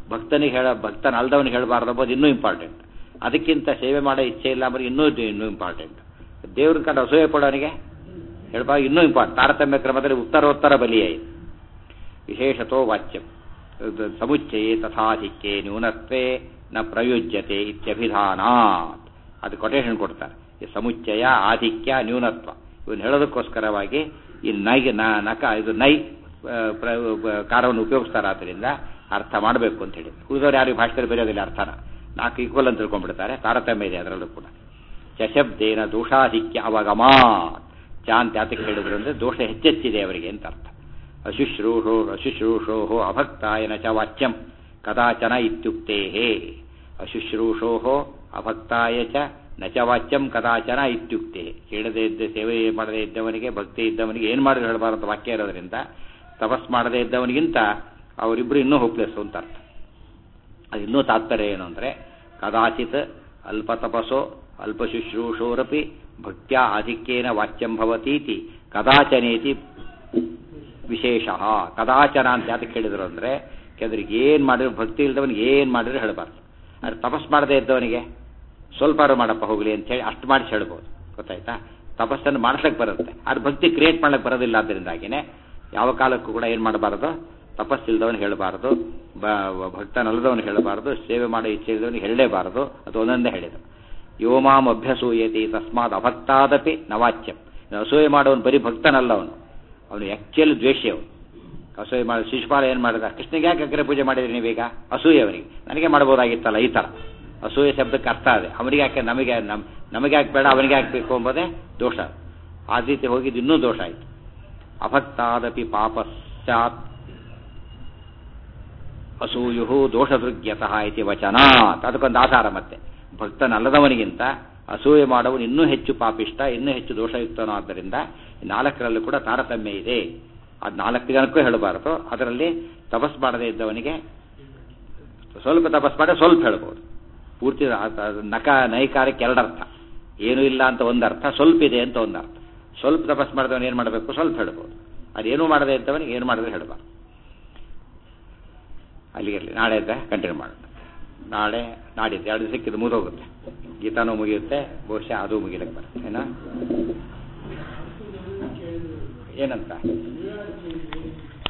ಭಕ್ತನ ಅಲ್ದವನಿಗೆ ಹೇಳಬಾರ್ದು ಎಂಬುದು ಇನ್ನೂ ಇಂಪಾರ್ಟೆಂಟ್. ಅದಕ್ಕಿಂತ ಸೇವೆ ಮಾಡೋ ಇಚ್ಛೆ ಇಲ್ಲ ಅಂದರೆ ಇನ್ನೂ ಇಂಪಾರ್ಟೆಂಟ್. ದೇವ್ರ ಕಂಡು ಅಸೂಯೆ ಪಡೋನಿಗೆ ಹೇಳಬಾರ್ದು, ಇನ್ನೂ ಇಂಪಾರ್ಟೆಂಟ್. ತಾರತಮ್ಯ ಕ್ರಮದಲ್ಲಿ ಉತ್ತರೋತ್ತರ ಬಲಿಯೇ. ವಿಶೇಷತೋ ವಾಚ್ಯಂ ಸಮುಚ್ಚಯೇ ತಥಾಧಿಕ್ಯೆ ನ್ಯೂನತ್ವೇ ನ ಪ್ರಯುಜ್ಯತೆ ಇತ್ಯಭಿಧಾನಾತ್. ಅದು ಕೊಟೇಶನ್ ಕೊಡ್ತಾರೆ. ಈ ಸಮುಚ್ಚಯ, ಆಧಿಕ್ಯ, ನ್ಯೂನತ್ವ ಇವನ್ನ ಹೇಳೋದಕ್ಕೋಸ್ಕರವಾಗಿ ಈ ನೈಗೆ ನಕ ಇದು ನೈ ಕಾರವನ್ನು ಉಪಯೋಗಿಸ್ತಾರೆ. ಆದ್ದರಿಂದ ಅರ್ಥ ಮಾಡಬೇಕು ಅಂತ ಹೇಳಿ ಉಳಿದವ್ರು ಯಾರಿಗೆ ಭಾಷೆಯಲ್ಲಿ ಬರೆಯೋದಿಲ್ಲ ಅರ್ಥನ 4 ಈಕ್ವಲ್ ಅಂತ ತಿಳ್ಕೊಂಡ್ಬಿಡ್ತಾರೆ. ತಾರತಮ್ಯ ಇದೆ ಅದರಲ್ಲೂ ಕೂಡ. ಚಶಬ್ದೇನ ದೋಷಾಧಿಕ್ಯ ಅವಗಮಾತ್. ಚ ಅಂತ ಯಾತಕ್ಕೆ ಹೇಳಿದ್ರು ಅಂದರೆ ದೋಷ ಹೆಚ್ಚೆಚ್ಚಿದೆ ಅವರಿಗೆ ಅಂತ ಅರ್ಥ. ಅಶುಶ್ರೂಷೋ ಅಭಕ್ತಾಯನ ಚ ವಾಚ್ಯಂ ಕದಾಚನ ಇತ್ಯುಕ್ತೇ. ಅಶುಶ್ರೂಷೋ ಅಭಕ್ತಾಯ ಚ ನ ಚ ವಾಚ್ಯಂ ಕದಾಚನ ಇತ್ಯುಕ್ತೆ. ಕೇಳದೇ ಇದ್ದ ಸೇವೆ ಮಾಡದೇ ಇದ್ದವನಿಗೆ ಭಕ್ತಿ ಇದ್ದವನಿಗೆ ಏನು ಮಾಡಿದ್ರು ಹೇಳಬಾರದು ವಾಕ್ಯ ಇರೋದ್ರಿಂದ ತಪಸ್ ಮಾಡದೇ ಇದ್ದವನಿಗಿಂತ ಅವರಿಬ್ಬರು ಇನ್ನೂ ಹೋಪ್ಲೆಸ್ ಅಂತ ಅರ್ಥ. ಅದು ಇನ್ನೂ ತಾತ್ಪರ್ಯ ಏನು ಅಂದರೆ ಕದಾಚಿತ್ ಅಲ್ಪ ತಪಸ್ಸೋ ಅಲ್ಪ ಶುಶ್ರೂಷೋರಪಿ ಭಕ್ತ್ಯ ಆಧಿಕ್ಯೇನ ವಾಚ್ಯಂ ಭವತೀತಿ ಕದಾಚನೇತಿ ವಿಶೇಷ. ಕದಾಚನ ಅಂತ ಯಾತಕ್ಕೆ ಹೇಳಿದ್ರು ಅಂದರೆ ಕೆಲವರಿಗೆ ಏನು ಮಾಡಿದ್ರು ಭಕ್ತಿ ಇಲ್ಲದವನಿಗೆ ಏನು ಮಾಡಿದ್ರು ಹೇಳಬಾರ್ದು. ಆದರೆ ತಪಸ್ ಮಾಡದೇ ಇದ್ದವನಿಗೆ ಸ್ವಲ್ಪಾರು ಮಾಡಪ್ಪ ಹೋಗಲಿ ಅಂತೇಳಿ ಅಷ್ಟು ಮಾಡಿಸಿ ಹೇಳ್ಬೋದು. ಗೊತ್ತಾಯ್ತಾ? ತಪಸ್ಸನ್ನು ಮಾಡಿಸ್ಲಿಕ್ಕೆ ಬರುತ್ತೆ, ಆದರೆ ಭಕ್ತಿ ಕ್ರಿಯೇಟ್ ಮಾಡ್ಲಿಕ್ಕೆ ಬರೋದಿಲ್ಲ. ಆದ್ದರಿಂದಾಗಿಯೇ ಯಾವ ಕಾಲಕ್ಕೂ ಕೂಡ ಏನು ಮಾಡಬಾರ್ದು, ತಪಸ್ಸಿಲ್ದವನು ಹೇಳಬಾರ್ದು, ಭಕ್ತನಲ್ಲದವನು ಹೇಳಬಾರ್ದು, ಸೇವೆ ಮಾಡೋ ಇಚ್ಛೆ ಇಲ್ಲದವನಿಗೆ ಹೇಳಲೇಬಾರದು. ಅದು ಒಂದೊಂದೇ ಹೇಳಿದರು. ಯೋಮಾಂ ಅಭ್ಯಸೂಯತಿ ತಸ್ಮಾತ್ ಅಭಕ್ತಾದಪಿ ನವಾಚ್ಯಂ. ಅಸೂಯೆ ಮಾಡೋನು ಬರೀ ಭಕ್ತನಲ್ಲವನು, ಅವನು ಆ್ಯಕ್ಚುಯಲ್ ದ್ವೇಷಿ. ಅವನು ಅಸೂಯೆ ಮಾಡಿ ಶಿಶುಪಾಲ ಏನು ಮಾಡಿದ, ಕೃಷ್ಣಗೆ ಯಾಕೆ ಅಗ್ರ ಪೂಜೆ ಮಾಡಿದ್ರಿ ನೀವೀಗ? ಅಸೂಯೆ ಅವನಿಗೆ, ನನಗೆ ಮಾಡ್ಬೋದಾಗಿತ್ತಲ್ಲ. ಈ ಥರ ಅಸೂಯೆ ಶಬ್ದಕ್ಕೆ ಅರ್ಥ ಅದೇ. ಅವನಿಗೆ ಯಾಕೆ ನಮಗೆ ಯಾಕೆ ಬೇಡ ಅವನಿಗೆ ಹಾಕಬೇಕು ಎಂಬುದೇ ದೋಷ. ಆ ರೀತಿ ಹೋಗಿದ್ದು ಇನ್ನೂ ದೋಷ ಆಯಿತು. ಅಭಕ್ತಾದಪಿ ಪಾಪಶ್ಚಾತ್ ಅಸೂಯು ದೋಷದೃಗ್ಯತಃ ಇತಿ ವಚನಾತ್. ಅದಕ್ಕೊಂದು ಆಧಾರ. ಮತ್ತೆ ಭಕ್ತನಲ್ಲದವನಿಗಿಂತ ಅಸೂಯೆ ಮಾಡುವನು ಇನ್ನೂ ಹೆಚ್ಚು ಪಾಪಿಷ್ಟ, ಇನ್ನೂ ಹೆಚ್ಚು ದೋಷಯುಕ್ತನೋ. ಆದ್ದರಿಂದ 4ರಲ್ಲೂ ಕೂಡ ತಾರತಮ್ಯ ಇದೆ. ಅದು 4 ಜನಕ್ಕೂ ಹೇಳಬಾರದು. ಅದರಲ್ಲಿ ತಪಸ್ ಮಾಡದೇ ಇದ್ದವನಿಗೆ ಸ್ವಲ್ಪ ತಪಸ್ ಮಾಡಿ ಸ್ವಲ್ಪ ಹೇಳ್ಬೋದು. ಪೂರ್ತಿ ನೈಕಾರಕ್ಕೆ 2 ಅರ್ಥ. ಏನೂ ಇಲ್ಲ ಅಂತ ಒಂದು ಅರ್ಥ, ಸ್ವಲ್ಪ ಇದೆ ಅಂತ ಒಂದು ಅರ್ಥ. ಸ್ವಲ್ಪ ತಪಸ್ ಮಾಡಿದವನು ಏನು ಮಾಡಬೇಕು, ಸ್ವಲ್ಪ ಹೇಳ್ಬೋದು. ಅದೇನೂ ಮಾಡದೇ ಇದ್ದವನಿಗೆ ಏನು ಮಾಡಿದ್ರೆ ಹೇಳಬಾರ್ದು. ಅಲ್ಲಿಗಿರಲಿ, ನಾಳೆ ಕಂಟಿನ್ಯೂ ಮಾಡೋಣ. ನಾಡಿದ್ದು 2 ದಿವಸಕ್ಕೆ ಇದು ಮುಗಿದೋಗುತ್ತೆ. ಗೀತಾನೂ ಮುಗಿಯುತ್ತೆ, ಬಹುಶಃ ಅದು ಮುಗಿಲಿಕ್ಕೆ ಬರುತ್ತೆ. ಏನಂತ